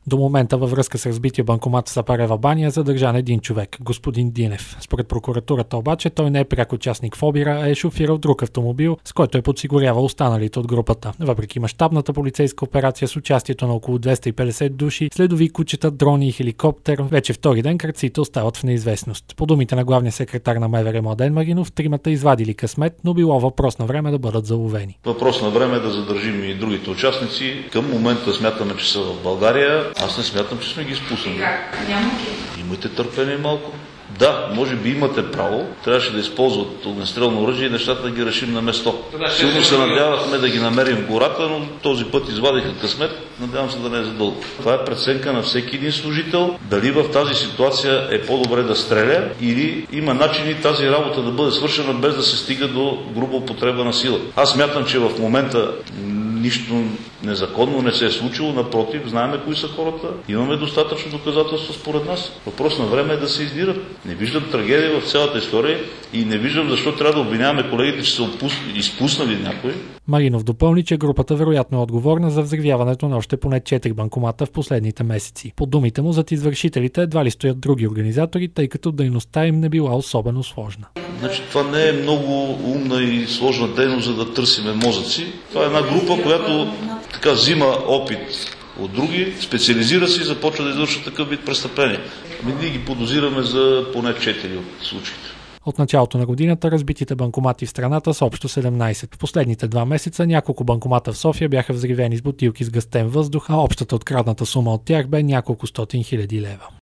До момента във връзка с разбития банкомат в Сапарева баня е задържан един човек, господин Динев. Според прокуратурата обаче той не е пряк участник в обира, а е шофирал друг автомобил, с който е подсигурявал останалите от групата. Въпреки мащабната полицейска операция с участието на около 250 души, следови кучета, дрони и хеликоптер, вече втори ден крадците остават в неизвестност. По думите на главния секретар на МВР Младен Маринов, тримата извадили късмет, но било въпрос на време да бъдат заловени. Въпрос на време е да задържим и другите участници. Към момента смятаме, че са в България. Аз не смятам, че сме ги изпуснали. Имайте търпение малко. Да, може би имате право. Трябваше да използват огнестрелно оръжие и нещата да ги решим на место. Силно се надявахме да ги намерим в гората, но този път извадиха късмет. Надявам се да не е задълго. Това е преценка на всеки един служител. Дали в тази ситуация е по-добре да стреля или има начини тази работа да бъде свършена без да се стига до груба употреба на сила. Аз смятам, че в момента нищо незаконно не се е случило, напротив, знаем кои са хората, имаме достатъчно доказателства според нас. Въпрос на време е да се издират. Не виждам трагедия в цялата история и не виждам защо трябва да обвиняваме колегите, че са изпуснали някой. Маринов допълни, че групата вероятно е отговорна за взривяването на още поне 4 банкомата в последните месеци. По думите му, зад извършителите едва ли стоят други организатори, тъй като дейността им не била особено сложна. Значи, това не е много умна и сложна дейност, за да търсиме мозъци. Това е една група, която така взима опит от други, специализира се и започва да извършва такъв вид престъпления. Ние ги подозираме за поне 4 от случаите. От началото на годината разбитите банкомати в страната са общо 17. В последните 2 месеца няколко банкомата в София бяха взривени с бутилки с гъстен въздух, а общата открадната сума от тях бе няколко стотин хиляди лева.